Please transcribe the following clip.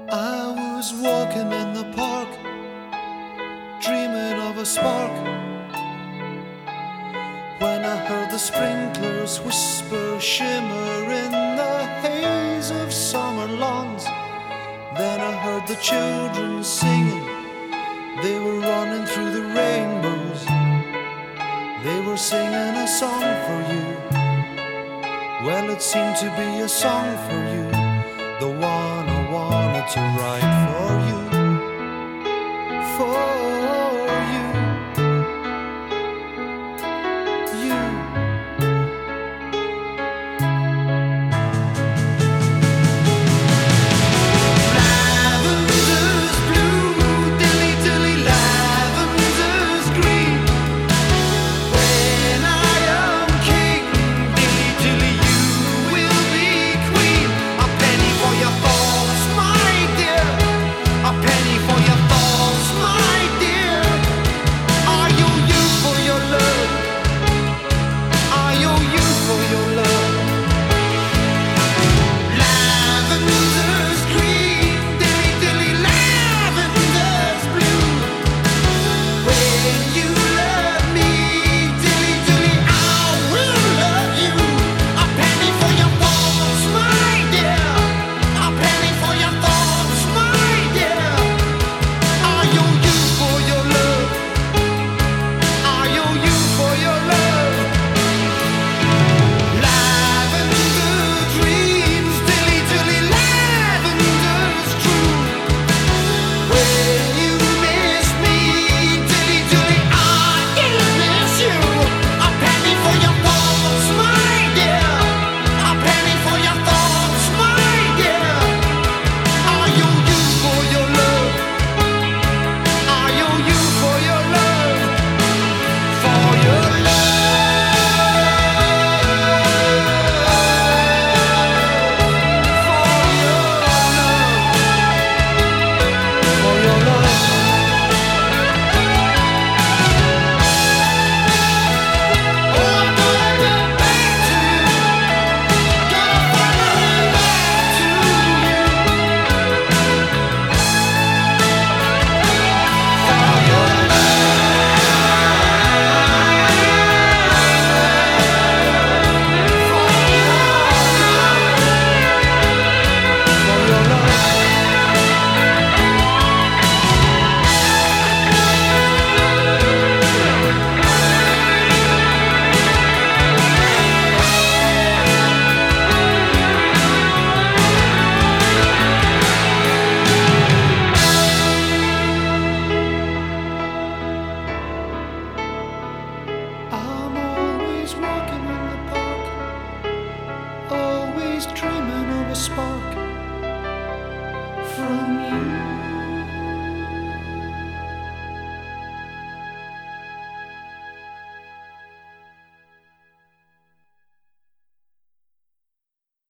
I was walking in the park, dreaming of a spark, when I heard the sprinklers whisper, shimmer in the haze of summer lawns. Then I heard the children singing, they were running through the rainbows. They were singing a song for you. Well, it seemed to be a song for you, the one I wanted to write.